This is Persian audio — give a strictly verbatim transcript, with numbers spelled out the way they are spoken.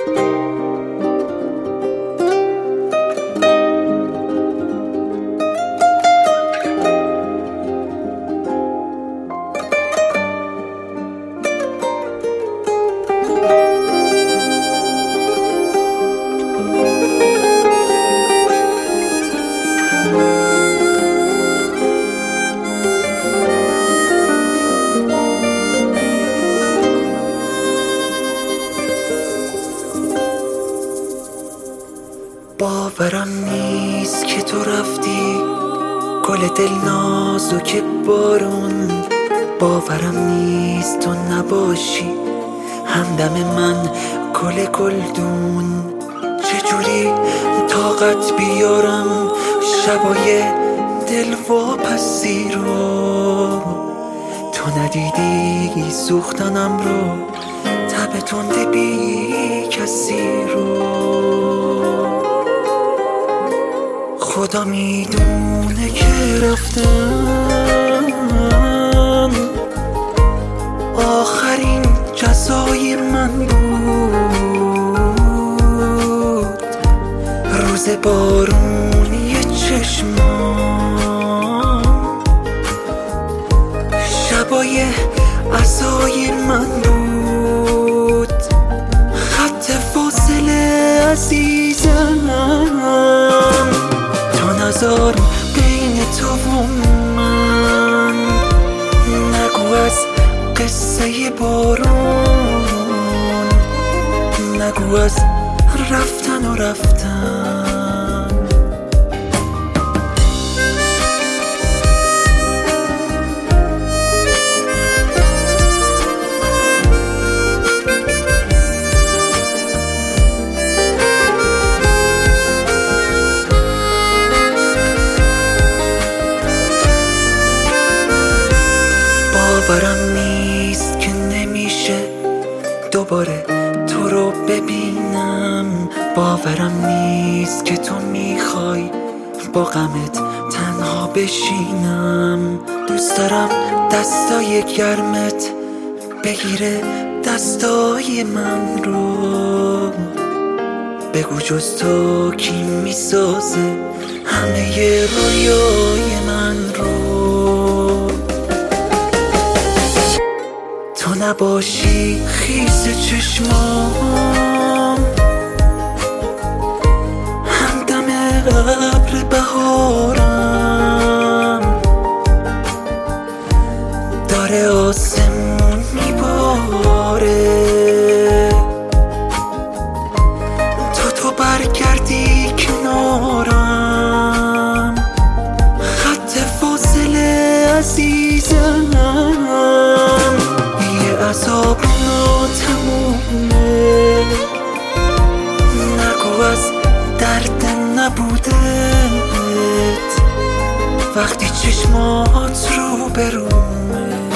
باورم نیست که تو رفتی، گل دل نازک بارون. باورم نیست تو نباشی همدم من، گل گلدون. چجوری طاقت بیارم شبای دل واپسی رو؟ تو ندیدی سوختنم رو، تب تند بی کسی رو. خدا میدونه که رفتن آخرین جزای من بود. روز بارونی چشمام، شبای عصای من بود. خط فاصله عزیزم، تو نذار بین تو و من. نگو از قصه بارون، نگو از رفتن و رفتن. باورم نیست که نمیشه دوباره تو رو ببینم. باورم نیست که تو میخوای با غمت تنها بشینم. دوست دارم دستای گرمت بگیره دستای من رو. بگو جز تو کی میسازه همه رویای من رو؟ تو نباشی خیس چشمام، همدم ابر بهارم. داره آسمون میباره، تا تو برگردی کنارم. خط فاصله عزیزم، عذاب ناتمومه. نگو از درد نبودت وقتی چشمات رو برومه.